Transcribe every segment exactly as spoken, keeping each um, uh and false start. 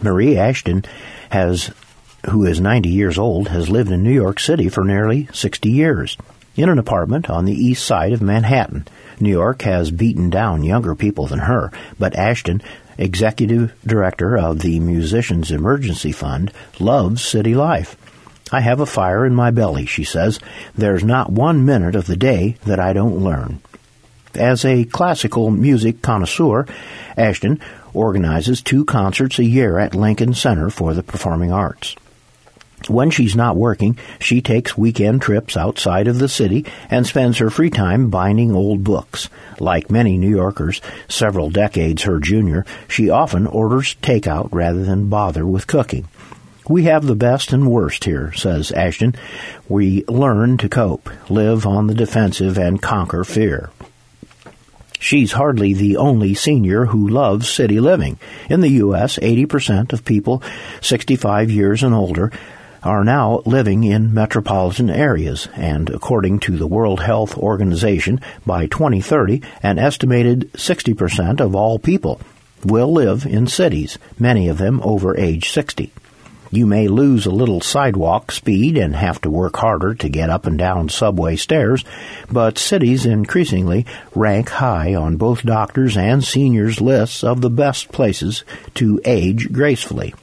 Marie Ashton, has, who is ninety years old, has lived in New York City for nearly sixty years, in an apartment on the east side of Manhattan. New York has beaten down younger people than her, but Ashton, executive director of the Musicians Emergency Fund, loves city life. I have a fire in my belly, she says. There's not one minute of the day that I don't learn. As a classical music connoisseur, Ashton organizes two concerts a year at Lincoln Center for the Performing Arts. When she's not working, she takes weekend trips outside of the city and spends her free time binding old books. Like many New Yorkers, several decades her junior, she often orders takeout rather than bother with cooking. We have the best and worst here, says Ashton. We learn to cope, live on the defensive, and conquer fear. She's hardly the only senior who loves city living. In the U S, eighty percent of people sixty-five years and older are now living in metropolitan areas, and according to the World Health Organization, by twenty thirty, an estimated sixty percent of all people will live in cities, many of them over age sixty. You may lose a little sidewalk speed and have to work harder to get up and down subway stairs, but cities increasingly rank high on both doctors' and seniors' lists of the best places to age gracefully.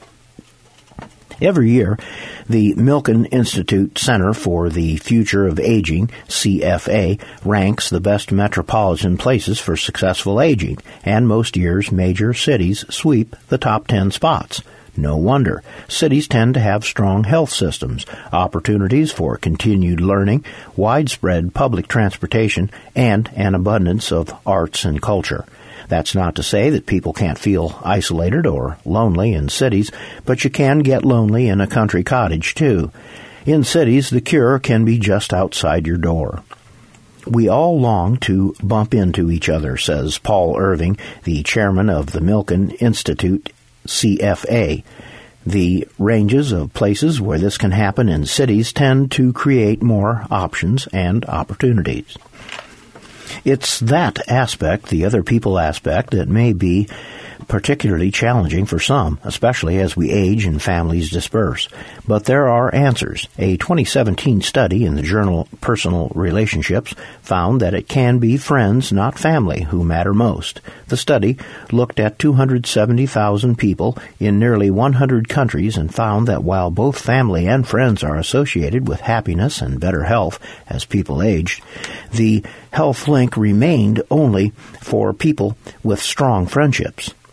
Every year, the Milken Institute Center for the Future of Aging, C F A, ranks the best metropolitan places for successful aging, and most years major cities sweep the top ten spots. No wonder. Cities tend to have strong health systems, opportunities for continued learning, widespread public transportation, and an abundance of arts and culture. That's not to say that people can't feel isolated or lonely in cities, but you can get lonely in a country cottage, too. In cities, the cure can be just outside your door. We all long to bump into each other, says Paul Irving, the chairman of the Milken Institute, C F A. The ranges of places where this can happen in cities tend to create more options and opportunities. It's that aspect, the other people aspect, that may be particularly challenging for some, especially as we age and families disperse. But there are answers. A twenty seventeen study in the journal Personal Relationships found that it can be friends, not family, who matter most. The study looked at two hundred seventy thousand people in nearly one hundred countries and found that while both family and friends are associated with happiness and better health as people aged, the health link remained only for people with strong friendships.